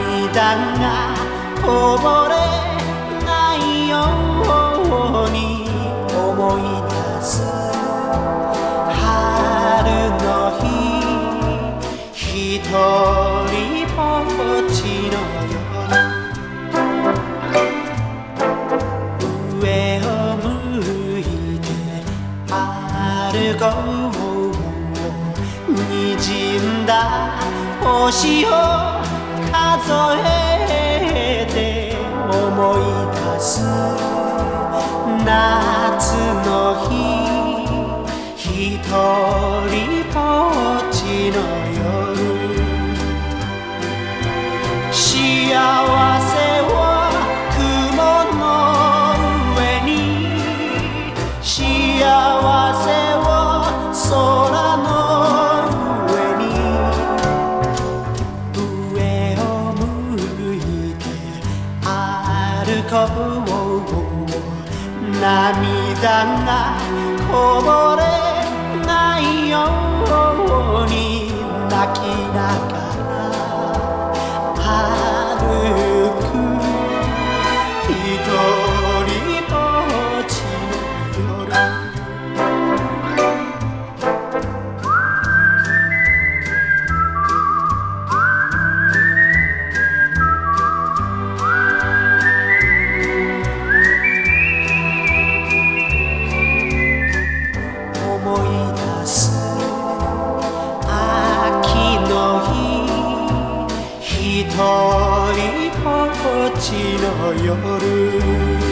涙がこぼれないように思い出す春の日、ひとりぼっちの夜、上を向いて歩こう、滲んだ星を数えて思い出す夏の日、ひとりぼっちの夜、幸せは雲の上に、幸せは空の上に、上を向いて歩こう、涙がこぼれないように泣きながら歩く、ひとりぼっちの夜。思い出す秋の日、ひとりぼっちの夜、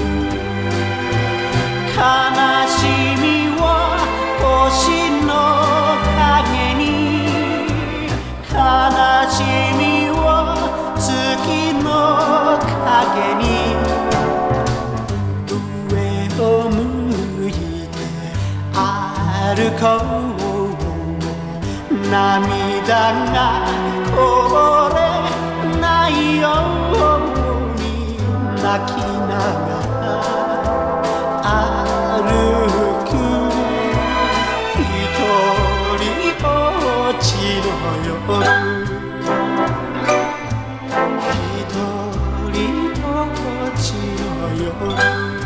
悲しみは星の影に、悲しみは月の影に、上を向いて歩こう、涙がこぼれないように泣きながら歩く、ひとりぼっちの夜、ひとりぼっちの夜。